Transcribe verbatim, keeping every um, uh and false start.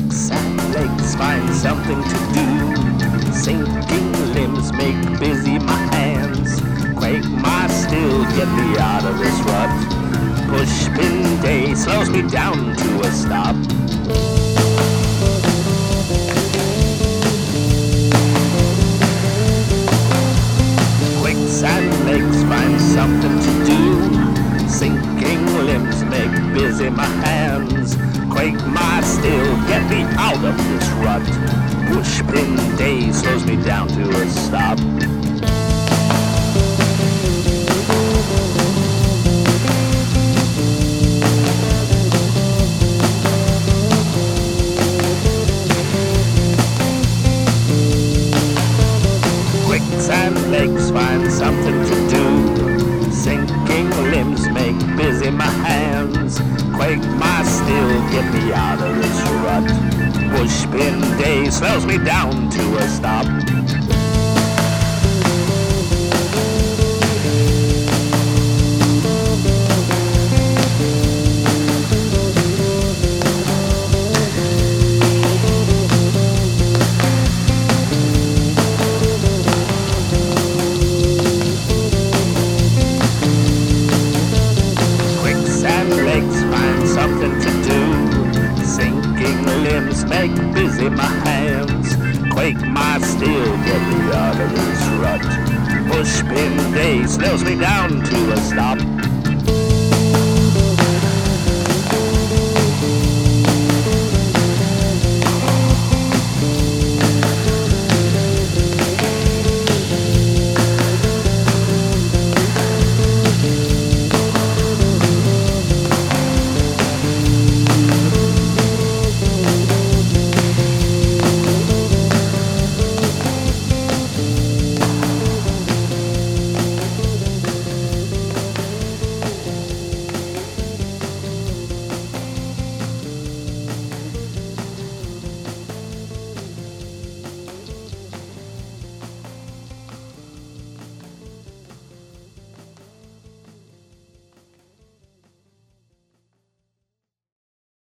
Quicksand lakes, find something to do. Sinking limbs make busy my hands. Quake my still, get me out of this rut. Pushpin day slows me down to a stop. Quicksand lakes, find something to do. Sinking limbs make busy my hands. Quake my still, get me out of this rut. Pushpin day slows me down to a stop. Quicksand lakes, find something to do. Sinking limbs make busy my hands. Quake my still, get me out of this rut. Pushpin day slows me down to a stop. Something to do. Sinking limbs make busy my hands. Quake my steel, get me out of this rut. Pushpin day slows me down to a stop.